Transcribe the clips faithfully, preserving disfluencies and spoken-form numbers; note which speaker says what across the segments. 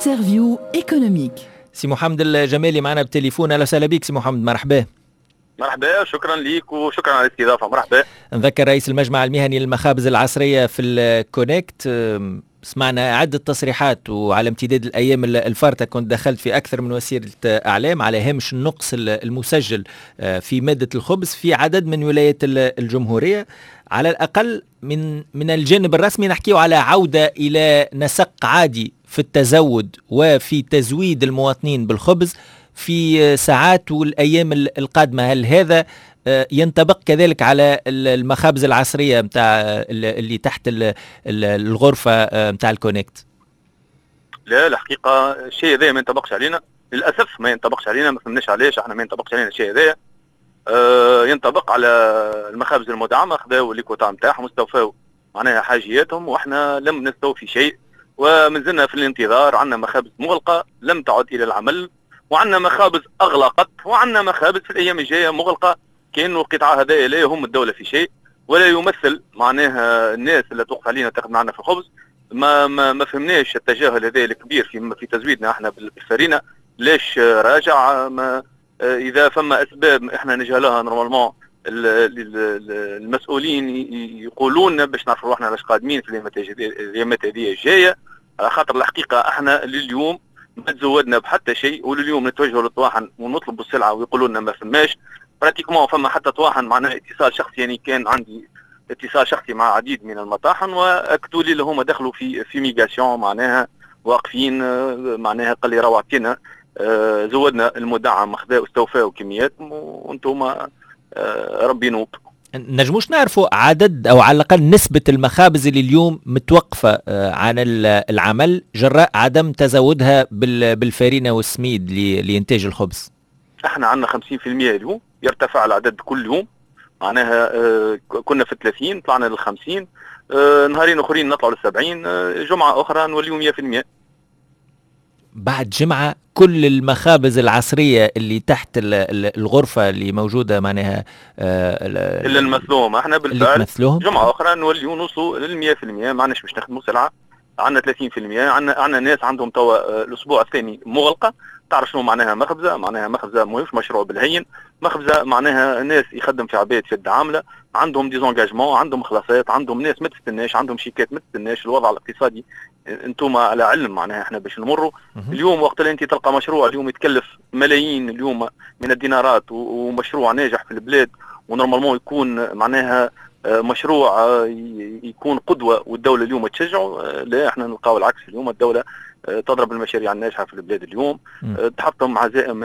Speaker 1: انترفيو ايكونوميك.
Speaker 2: سي محمد الجمالي معنا بالتليفون. اهلا وسهلا بك سي محمد. مرحبا.
Speaker 3: مرحبا، شكرا ليك وشكرا على الاستضافه. مرحبا.
Speaker 2: نذكر رئيس المجمع المهني للمخابز العصريه في الكونكت، سمعنا عدة تصريحات وعلى امتداد الأيام الفارطة كنت دخلت في أكثر من وسيلة أعلام على هامش النقص المسجل في مادة الخبز في عدد من ولايات الجمهورية. على الأقل من من الجانب الرسمي نحكيه على عودة إلى نسق عادي في التزود وفي تزويد المواطنين بالخبز في ساعات والأيام القادمة. هل هذا ينطبق كذلك على المخابز العصرية متاع اللي تحت الغرفة متاع الكونكت؟
Speaker 3: لا، الحقيقة الشيء ذا ما ينطبقش علينا للأسف، ما ينطبقش علينا. ما فهمناش علاش احنا ما ينطبقش علينا الشيء ذا. أه ينطبق على المخابز المدعمة، خذاو الليكوتا نتاعهم واستوفوا معناها حاجياتهم، واحنا لم نستوفي شيء ومازلنا في الانتظار. عندنا مخابز مغلقة لم تعد إلى العمل، وعندنا مخابز أغلقت، وعندنا مخابز في الأيام الجاية مغلقة. كأنه القطاع هذا لا يهم الدولة في شيء ولا يمثل معناها الناس اللي توقف علينا تاخذ معنا في الخبز. ما ما, ما فهمناش التجاهل هذا الكبير في في تزويدنا احنا بالفرينة. ليش راجع؟ ما اذا فما اسباب احنا نجهلها نورمالمون المسؤولين يقولون باش نعرفوا روحنا علاش قادمين في الايامات هذه الجايه. خاطر الحقيقه احنا لليوم ما تزودنا بحتى شيء، ولليوم نتوجهوا للطواحن ونطلبوا السلعه ويقولوا لنا ما فماش. براتيكمون فما حتى طواحن معناها اتصال شخصي، يعني كان عندي اتصال شخصي مع عديد من المطاحن واكدوا لي اللي هما دخلوا في في ميغاسيون معناها واقفين. معناها قال لي راهو عطينا زودنا المدعم خذا واستوفاوا كميات وانتم ربي نوب.
Speaker 2: نجموش نعرفوا عدد او على الاقل نسبه المخابز اللي اليوم متوقفه عن العمل جراء عدم تزودها بالفارينه والسميد لانتاج الخبز؟
Speaker 3: احنا عندنا خمسين بالمئة اليوم، يرتفع العدد كل يوم. معناها اه كنا في ثلاثين طلعنا لل خمسين، اه نهارين اخرين نطلعوا لل سبعين، اه جمعه اخرى نوليو مئة بالمئة.
Speaker 2: بعد جمعه كل المخابز العصريه اللي تحت الغرفه اللي موجوده معناها
Speaker 3: اه اللي نمثلوهم احنا بالفعل جمعه اخرى نوليو نوصلوا لل مئة بالمئة. ما عندناش باش نخدموا سلعه. عندنا ثلاثين بالمئة. عندنا عندنا ناس عندهم توا الاسبوع الثاني مغلقه. تعرف شنو معناها مخبزه؟ معناها مخبزه مش مشروع بالهين، مخبزه معناها ناس يخدم في عباد في العامله، عندهم ديزونجاجمون، عندهم خلاصات، عندهم ناس ما تستناش، عندهم شيكات ما تستناش. الوضع الاقتصادي انتم على علم معناها احنا باش نمروا اليوم. وقت اللي انت تلقى مشروع اليوم يتكلف ملايين اليوم من الدينارات ومشروع ناجح في البلاد ونورمالمون يكون معناها مشروع يكون قدوه والدوله اليوم تشجعه، لا احنا نلقاو العكس. اليوم الدوله تضرب المشاريع الناجحه في البلاد اليوم، تحطم عزائم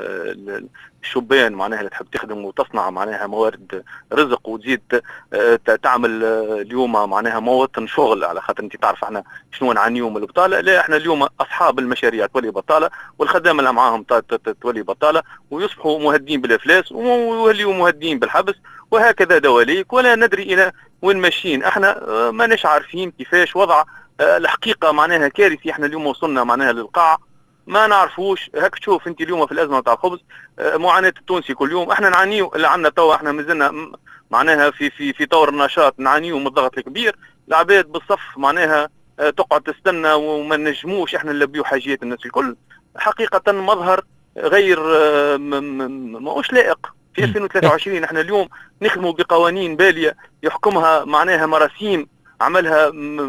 Speaker 3: الشبان معناها اللي تحب تخدم وتصنع معناها موارد رزق وتزيد تعمل اليوم معناها مواطن شغل. على خاطر انت تعرف احنا شنو نعانيو من البطاله. لا احنا اليوم اصحاب المشاريع تولي بطاله والخدامه اللي معاهم تولي بطاله ويصبحوا مهدين بالافلاس ويوليوا مهدين بالحبس، وهكذا دواليك ولا ندري الى وين ماشيين. احنا ماناش عارفين كيفاش وضع الحقيقه معناها كارثي. احنا اليوم وصلنا معناها للقاع ما نعرفوش. هاك تشوف انت اليوم في الازمه تاع الخبز معاناه التونسي كل يوم. احنا نعانيو اللي عندنا توا، احنا مازلنا معناها في في في طور النشاط نعانيو من الضغط الكبير. العباد بالصف معناها تقعد تستنى وما نجموش احنا نلبيو حاجيات الناس الكل. حقيقه مظهر غير ماهوش لائق في ألفين وثلاثة وعشرين. احنا اليوم نخدموا بقوانين باليه يحكمها معناها مراسيم عملها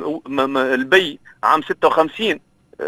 Speaker 3: البي عام ستة وخمسين.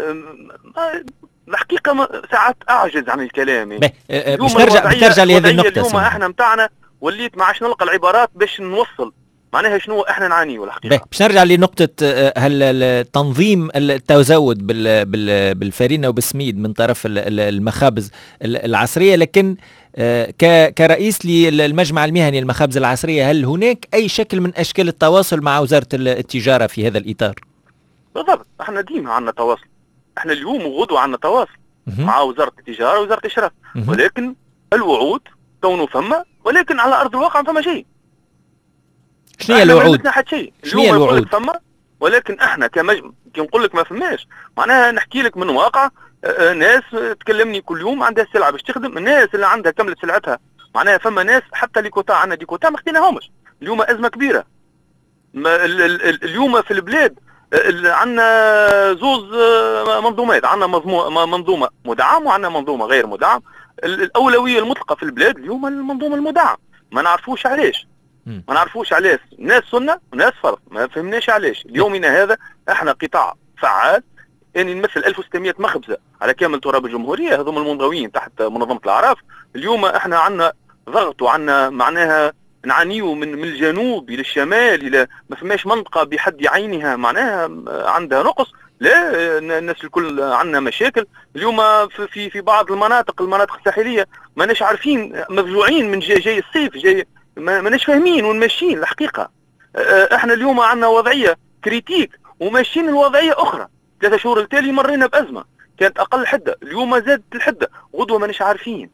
Speaker 3: الحقيقه ساعات اعجز عن الكلام.
Speaker 2: يعني باش نرجع نرجع لهذه النقطه.
Speaker 3: اليوم احنا متاعنا وليت ما عادش نلقى العبارات باش نوصل معناها شنو احنا نعانيو الحقيقه.
Speaker 2: باش نرجع لنقطه هل تنظيم التزود بالفارينه وبالسميد من طرف المخابز العصريه، لكن كرئيس للمجمع المهني للمخابز العصريه هل هناك اي شكل من اشكال التواصل مع وزاره التجاره في هذا الاطار؟
Speaker 3: بالضبط، احنا ديما عندنا تواصل. احنا اليوم وغدوه عندنا تواصل مع وزاره التجاره ووزاره الاشراف، ولكن الوعود كونه فما، ولكن على ارض الواقع ما فما شيء.
Speaker 2: شنو هي الوعود؟
Speaker 3: شنو هي الوعود؟ فما، ولكن احنا كمجمع كي نقول لك ما فماش معناها نحكي لك من واقع. اه ناس تكلمني كل يوم عندها سلعه باش تخدم، الناس اللي عندها كملت سلعتها معناها فما ناس حتى لي كوتا عندنا دي كوتا ما خديناهمش. اليوم ازمه كبيره. ما ال ال ال اليوم في البلاد عندنا زوز منظومات، عندنا منظومه مدعم وعندنا منظومه غير مدعم. الاولويه المطلقه في البلاد اليوم المنظومه المدعم، ما نعرفوش علاش، ما نعرفوش علاش، ناس سنه وناس فرض، ما فهمناش علاش. اليومنا هذا احنا قطاع فعال، اني نمثل ألف وستمائة مخبزه على كامل تراب الجمهوريه، هذوما المنضوين تحت منظمه الاعراف. اليوم احنا عندنا ضغط وعندنا معناها نعانيو من من الجنوب الى الشمال، الى ما فماش منطقه بحد عينها معناها عندها نقص، لا الناس الكل عندنا مشاكل. اليوم في في في بعض المناطق المناطق الساحليه ماناش عارفين، مفجوعين من جاي, جاي الصيف، جاي ماناش فاهمين وين ماشيين الحقيقه. احنا اليوم عندنا وضعيه كريتيك وماشيين الوضعيه اخرى. ثلاثة شهور التالي مرينا بازمه كانت اقل حده، اليوم زادت الحده، غدوه ماناش عارفين.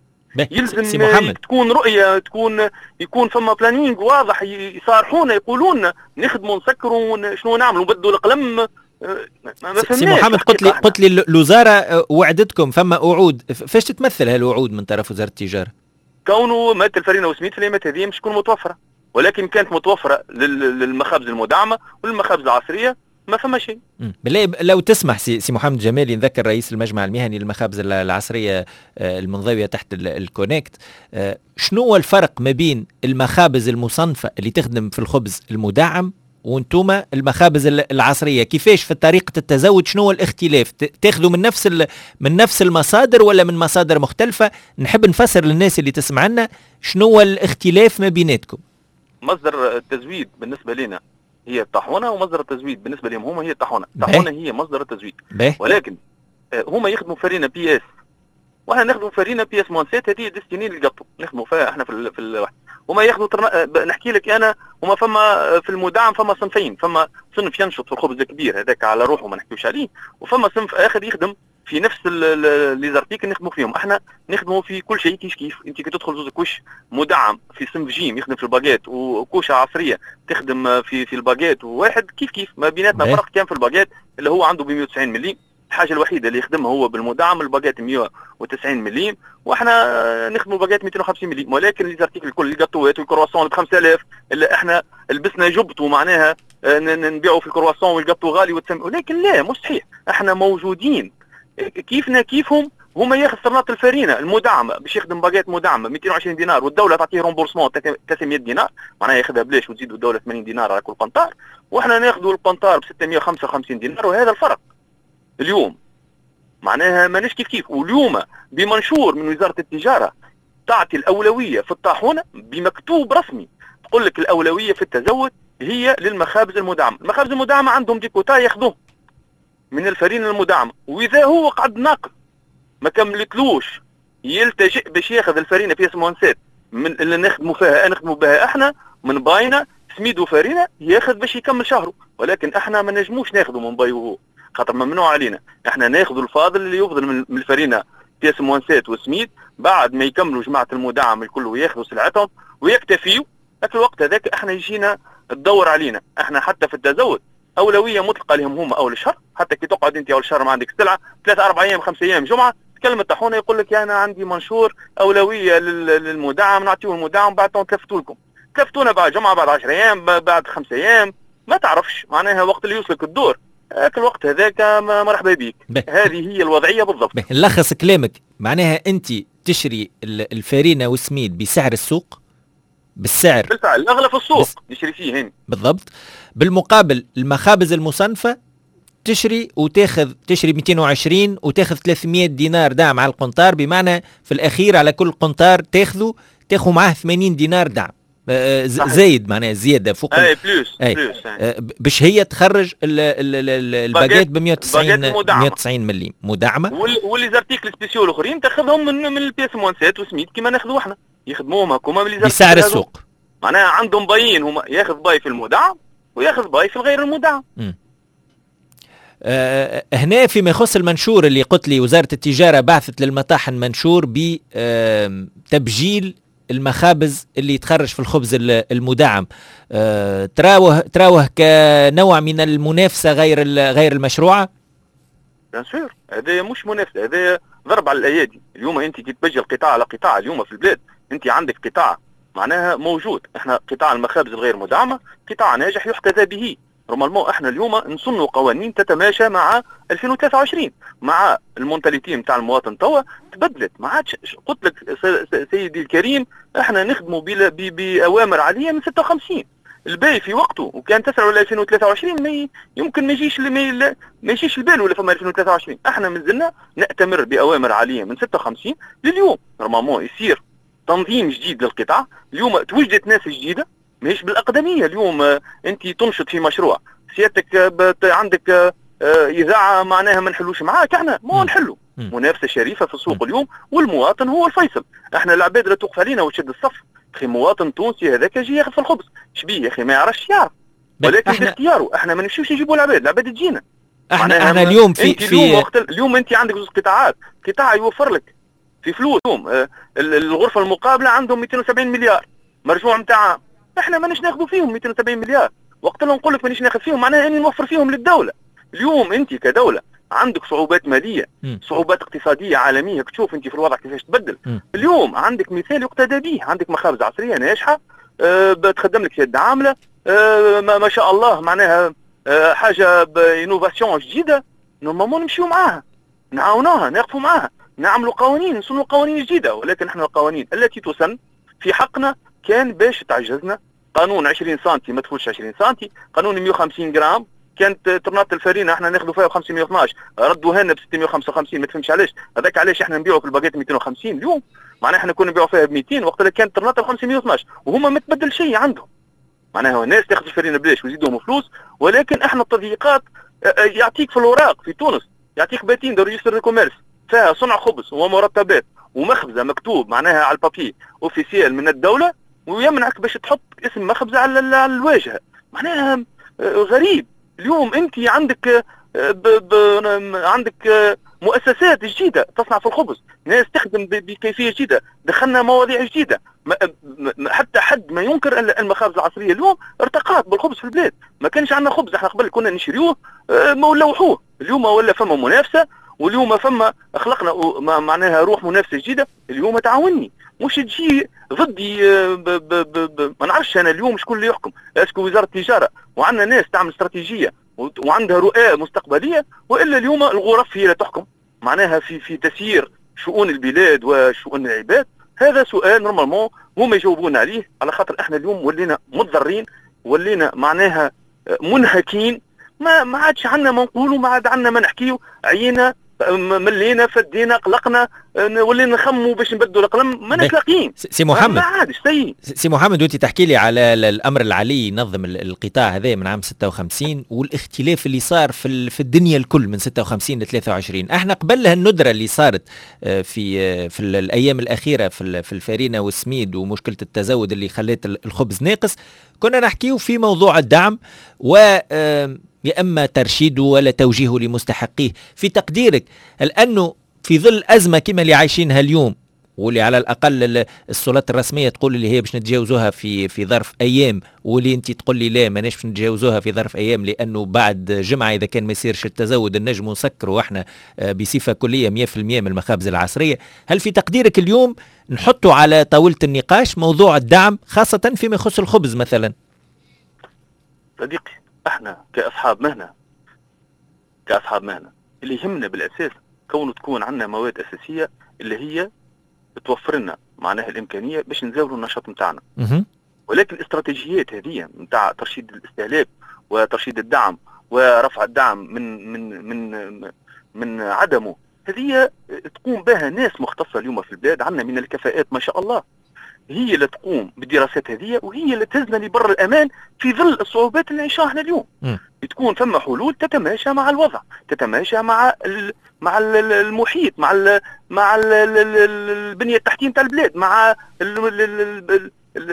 Speaker 3: يلزم تكون رؤيه، تكون يكون فما بلانينغ واضح، يصارحونا يقولون نخدموا نسكروا شنو نعملوا، نبدوا القلم.
Speaker 2: ما سي محمد، قلت لي قلت لي الوزاره وعدتكم، فما وعود، فاش تتمثل هالوعود من طرف وزاره التجاره؟
Speaker 3: كونه ماده الفرينه وسميد في الايامات هذه مش تكون متوفره، ولكن كانت متوفره للمخابز المدعمه والمخابز العصريه، ما فما شيء.
Speaker 2: بالله لو تسمح سي, سي محمد جمالي، نذكر رئيس المجمع المهني للمخابز العصريه المنضويه تحت الكونكت، شنو هو الفرق ما بين المخابز المصنفه اللي تخدم في الخبز المدعم وانتم المخابز العصريه؟ كيفاش في طريقه التزود، شنو هو الاختلاف؟ تاخذوا من نفس من نفس المصادر ولا من مصادر مختلفه؟ نحب نفسر للناس اللي تسمعنا شنو هو الاختلاف ما بيناتكم.
Speaker 3: مصدر التزويد بالنسبه لنا هي الطاحونه، ومصدر التزويد بالنسبه لهم هما هي الطاحونه. الطاحونه هي مصدر التزويد، ولكن هما يخدموا فرينه بي اس واحنا ناخذوا فرينه بي اس مونسات، هذه ديستيني للقطو نخدموا فيها احنا في ال في الواحد. هما ياخذوا ترنا... نحكي لك انا، هما فما في المدعم فما صنفين، فما صنف ينشط في الخبز الكبير هذاك على روحه ما نحكيوش عليه، وفما صنف اخر يخدم في نفس لي زارتيكل نخدموا فيهم. احنا نخدموا في كل شيء كيف كيف. انت كي تدخل زوز كوش مدعم في صنف جيم يخدم في الباجيت، وكوشه عصريه تخدم في في الباجيت، وواحد كيف كيف ما بيناتنا فرق كان في الباجيت اللي هو عنده ب مئة وتسعين ملي. الحاجه الوحيده اللي يخدمها هو بالمدعم الباجيت مئة وتسعين ملي، واحنا نخدموا باجيت مئتين وخمسين ملي. ولكن لي زارتيكل الكل، الجاتوات والكرواسون ب خمسة آلاف اللي احنا لبسنا جبت ومعناها نبيعوا في الكرواسون والجاتو غالي وتسمي، ولكن لا مش صحيح. احنا موجودين كيفنا كيفهم. هما ياخذ صرنات الفرينه المدعمه باش يخدم باجيت مدعمه مئتين وعشرين دينار، والدوله تعطيه رومبورسمون ثلاثمئة دينار، معناها ياخذها بلاش وتزيدوا الدوله ثمانين دينار على كل قنطار، واحنا ناخذوا القنطار ب ستمئة وخمسة وخمسين دينار. وهذا الفرق اليوم، معناها ماناش كيف كيف. واليوم بمنشور من وزاره التجاره تعطي الاولويه في الطاحونه بمكتوب رسمي، تقول لك الاولويه في التزود هي للمخابز المدعمه. المخابز المدعمه عندهم ديكوتا ياخذوه من الفرينه المدعمه، واذا هو قعد ناقص ما كملتلوش يلتجئ باش ياخذ الفرينه في اسمونسات من اللي نخدموا فيها نخدموا بها احنا من باينه سميد وفرينه، ياخذ باش يكمل شهره. ولكن احنا ما نجموش ناخذوا من باي وهو، خاطر ممنوع علينا. احنا ناخذوا الفاضل اللي يفضل من الفرينه في اسمونسات وسميد بعد ما يكملوا جماعه المدعم الكل وياخذوا سلعتهم ويكتفيوا. ذاك الوقت هذاك احنا يجينا تدور علينا. احنا حتى في التزود اولويه مطلقه لهم هما اول الشهر، حتى كي تقعد انت اول الشهر ما عندك سلعه ثلاث اربع ايام خمس ايام جمعه تكلم الطاحونه يقول لك انا عندي منشور اولويه للمدعم، نعطيه المدعم بعد تلفتوا لكم، تلفتونا بعد جمعه بعد عشر ايام بعد خمس ايام، ما تعرفش معناها وقت اللي يوصلك الدور ذاك الوقت هذاك مرحبا بيك. هذه هي الوضعيه بالضبط.
Speaker 2: نلخص كلامك، معناها انت تشري الفرينه وسميد بسعر السوق، بالسعر
Speaker 3: بالفعل الاغلى في السوق نشري فيه هنا
Speaker 2: بالضبط. بالمقابل المخابز المصنفه تشري وتاخذ تشري مئتين وعشرين وتاخذ ثلاثمئة دينار دعم على القنطار، بمعنى في الاخير على كل قنطار تاخذه تاخذ معاه ثمانين دينار دعم زايد، معناها زياده فوق
Speaker 3: اي بلوس
Speaker 2: أي. بلوس باش هي تخرج الباجيت ب مئة وتسعين ملي مدعمه،
Speaker 3: واللي زارتيكل سبيسيو الاخرين تاخذهم من من البيس مونسات وسميد كما ناخذوا احنا، يخدموهم هكوما
Speaker 2: بسعر السوق.
Speaker 3: معناها عندهم بايين هما ياخذ باي في المدعم وياخذ باي في الغير المدعم.
Speaker 2: أه هنا فيما يخص المنشور اللي قلت لي وزاره التجاره بعثت للمطاحن منشور بتبجيل المخابز اللي يتخرج في الخبز المدعم، أه تراوه تراوه كنوع من المنافسه غير غير المشروعه؟
Speaker 3: بيان سور، هذا مش منافسه، هذا ضرب على الايادي. اليوم انت كي تبجل قطاع على قطاع اليوم في البلاد، انت عندك قطاع معناها موجود، احنا قطاع المخابز الغير مدعمه قطاع ناجح يحتذى به، نورمالمون احنا اليوم نصنوا قوانين تتماشى مع ألفين وثلاثة وعشرين، مع المونتاليتي نتاع المواطن توا تبدلت. ما عادش قلت لك سيدي الكريم احنا نخدموا باوامر عاليه من ستة وخمسين، الباقي في وقته، وكان تسعة ولا ألفين وثلاثة وعشرين ما يمكن ما يجيش ما يجيش البال ولا فما ألفين وثلاثة وعشرين. احنا مازلنا نأتمر باوامر عاليه من ستة وخمسين لليوم. نورمالمون يصير تنظيم جديد للقطاع. اليوم توجدت ناس جديده ماهيش بالاقدميه. اليوم اه انت تنشط في مشروع سيادتك اه عندك اه اذاعه معناها ما نحلوش معاك، احنا ما نحلوا. منافسه شريفه في السوق اليوم، والمواطن هو الفيصل. احنا العباد لا توقف علينا وتشد الصف. اخي مواطن تونسي هذاك يجي ياخذ في الخبز، شبيه يا اخي ما يعرفش يعرف، ولكن احنا باختياره. احنا ما نمشيوش نجيبوا العباد، العباد تجينا.
Speaker 2: احنا احنا اليوم في في
Speaker 3: اليوم, وقت اليوم انت عندك زوج قطاعات، قطاع يوفر لك في فلوس. اليوم اه الغرفه المقابله عندهم مئتين وسبعين مليار مرجوع نتاع، احنا ماناش ناخذوا فيهم مئتين وسبعين مليار. وقت اللي نقول لك مانيش ناخذ فيهم معناها اني نوفر فيهم للدوله. اليوم انت كدوله عندك صعوبات ماليه، م. صعوبات اقتصاديه عالميه، تشوف انت في الوضع كيفاش تبدل. م. اليوم عندك مثال يقتدى به، عندك مخابز عصريه ناجحه أه بتخدم لك يد عامله أه ما, ما شاء الله معناها أه حاجه بانوفاسيون جديده. نورمالمون نمشيو معاها، نعاونوها، نقفوا معاها، نعملوا قوانين، نصنوا قوانين جديده. ولكن احنا القوانين التي تسن في حقنا كان باش تعجزنا. قانون عشرين سنتي ما تفوتش عشرين سنتي، قانون مئة وخمسين جرام، كانت طرنات الفرينه احنا ناخذوا فيها خمسمئة واثني عشر، ردوها لنا ب ستمئة وخمسة وخمسين. ما تفهمش علاش هذاك، علاش احنا نبيعوا في الباكيت مئتين وخمسين اليوم، معناها احنا كنا نبيعوا فيها ب مئتين وقت اللي كانت طرنات ب خمسمئة واثني عشر، وهما ما تبدل شيء عندهم. معناها الناس تاخذ الفرينه بلاش ويزيدوهم فلوس. ولكن احنا التضييقات يعطيك في الاوراق في تونس، يعطيك باتين دو ريجستر الكوميرس فيها صنع خبز ومرتبات ومخبزه مكتوب معناها على البابي اوفيسيال من الدوله، ويمنعك باش تحط اسم مخبزه على الواجهه. معناها غريب. اليوم انت عندك ب ب عندك مؤسسات جديده تصنع في الخبز، ناس تخدم بكيفيه جديده، دخلنا مواضيع جديده. حتى حد ما ينكر ان المخابز العصريه اليوم ارتقات بالخبز في البلاد. ما كانش عندنا خبز، احنا قبل كنا نشريوه ما ولوحوه. اليوم ولا فما منافسه، واليوم فما خلقنا معناها روح منافسه جديده. اليوم تعاوني مش تجي ضدي ب ب ب ما نعرفش انا اليوم شكون اللي يحكم. اسكو وزاره التجاره وعندنا ناس تعمل استراتيجيه وعندها رؤى مستقبليه، والا اليوم الغرف هي اللي تحكم معناها في في تسيير شؤون البلاد وشؤون العباد؟ هذا سؤال نورمالمون هما يجاوبون عليه، على خاطر احنا اليوم ولينا متضررين، ولينا معناها منهكين. ما ما عادش عندنا ما نقولوا، ما عاد عندنا ما نحكيو. عينا ملينا فدينا قلقنا، ولينا نخموا باش نبدلوا القلم، ما نتلاقين.
Speaker 2: سي محمد
Speaker 3: ما عادش سي
Speaker 2: سي محمد وانت تحكي لي على الامر العالي ينظم القطاع هذا من عام ستة وخمسين، والاختلاف اللي صار في في الدنيا الكل من ستة وخمسين ل ثلاثة وعشرين. احنا قبل الندره اللي صارت في في الايام الاخيره في في الفارينه والسميد ومشكله التزود اللي خلت الخبز ناقص، كنا نحكيو في موضوع الدعم و يا اما ترشيده ولا توجيهه لمستحقيه. في تقديرك لانه في ظل ازمه كما اللي عايشينها اليوم، واللي على الاقل السلطات الرسميه تقول اللي هي باش نتجاوزوها في في ظرف ايام، واللي انت تقول لي لا ماناش باش نتجاوزوها في ظرف ايام لانه بعد جمعه اذا كان ما يصيرش التزود النجم نسكروا واحنا بصفه كليه مئة بالمئة من المخابز العصريه. هل في تقديرك اليوم نحطوا على طاوله النقاش موضوع الدعم خاصه فيما يخص الخبز مثلا؟
Speaker 3: صديقي احنا كاصحاب مهنه كاصحاب مهنه اللي يهمنا بالاساس كونه تكون عندنا مواد اساسيه اللي هي توفر لنا معناها الامكانيه باش نزاولوا النشاط نتاعنا. ولكن الاستراتيجيات هذه نتاع ترشيد الاستهلاك وترشيد الدعم ورفع الدعم من من من من عدمه، هذه تقوم بها ناس مختصه اليوم في البلاد. عندنا من الكفاءات ما شاء الله، هي اللي تقوم بالدراسات هذه، وهي اللي تهزنا لبر الامان في ظل الصعوبات اللي نعيشها احنا اليوم. م. تكون ثم حلول تتماشى مع الوضع، تتماشى مع ال مع ال المحيط، مع ال مع ال البنيه التحتيه نتاع البلاد، مع ال ال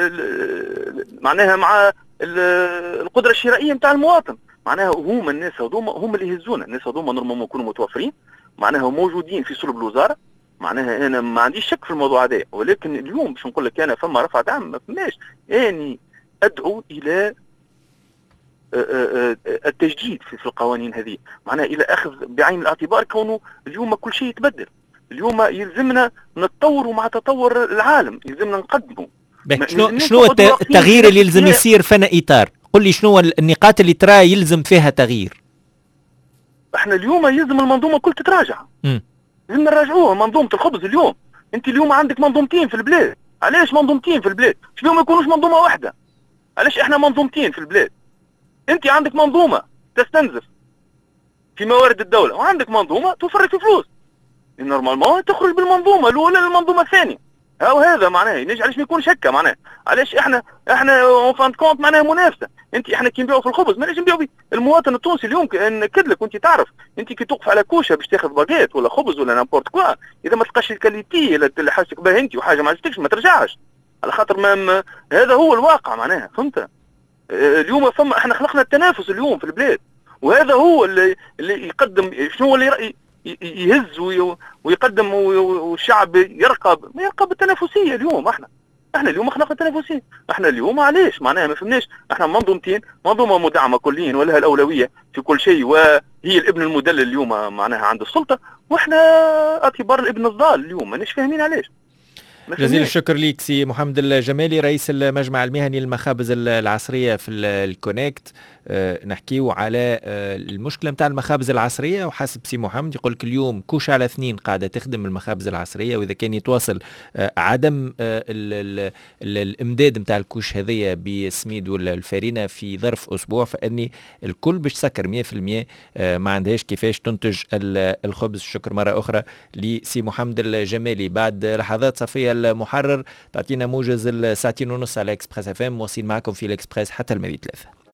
Speaker 3: ال معناها مع القدره الشرائيه نتاع المواطن. معناها هما الناس هذوما هم اللي يهزونا. الناس هذوما نورمالمون يكونوا متوفرين، معناها موجودين في صلب الوزاره. معناها انا ما عنديش شك في الموضوع هذا، ولكن اليوم باش نقول لك انا فما رفع دعم ما فماش. اني ادعو الى التجديد في القوانين هذه، معناها الى اخذ بعين الاعتبار كونه اليوم كل شيء يتبدل. اليوم يلزمنا نتطوروا مع تطور العالم، يلزمنا نقدموا.
Speaker 2: شنو شنو التغيير اللي يلزم يصير فنا اطار قل لي شنو النقاط اللي ترى يلزم فيها تغيير.
Speaker 3: احنا اليوم يلزم المنظومه كل تتراجع. لازم نراجعوها منظومه الخبز اليوم. انت اليوم عندك منظومتين في البلاد. علاش منظومتين في البلاد؟ شبيه ما يكونوش منظومه واحده؟ علاش احنا منظومتين في البلاد؟ انت عندك منظومه تستنزف في موارد الدوله وعندك منظومه توفر في فلوس. نورمالمون تخرج بالمنظومه الاولى للمنظومه الثانيه. هاو هذا معناه ينجم. علاش ما يكونش هكا معناه؟ علاش احنا احنا اون فان كونت معناها منافسه. انت احنا كي نبيعوا في الخبز ما نجم نبيعوا المواطن التونسي اليوم نكد لك وانت تعرف انت كي توقف على كوشه باش تاخذ باجيت ولا خبز ولا نامبورت كوا اذا ما تلقاش الكاليتي اللي حاسك بها انت وحاجه ما عجبتكش ما ترجعش على خاطر ما, ما هذا هو الواقع معناها. فهمت؟ اليوم فما احنا خلقنا التنافس اليوم في البلاد وهذا هو اللي اللي يقدم شنو هو اللي يهز ويقدم والشعب يرقب ما يرقب التنافسيه. اليوم احنا احنا اليوم خلقنا التنافسيه. احنا اليوم علاش معناها ما فهمناش. احنا منظومتين منظومه مدعمه كليا ولها الاولويه في كل شيء وهي الابن المدلل اليوم معناها عند السلطه واحنا اعتبار الابن الضال اليوم ماناش فاهمين علاش.
Speaker 2: جزيل الشكر ليك سي محمد الجمالي رئيس المجمع المهني للمخابز العصريه في الكونكت. أه نحكيو على أه المشكله نتاع المخابز العصريه وحسب سي محمد يقول لك اليوم كوش على اثنين قاعده تخدم المخابز العصريه واذا كان يتواصل أه عدم أه ال ال ال الامداد نتاع الكوش هذيا بالسميد والفارينه في ظرف اسبوع فاني الكل باش تسكر مية في المية أه ما عندهاش كيفاش تنتج الخبز. شكر مره اخرى لسي محمد الجمالي. بعد لحظات صفيه المحرر تعطينا موجز الساعتين ونص على اكسبريس اف ام. واصلين معكم في الاكسبريس حتى الماضي ثلاثة.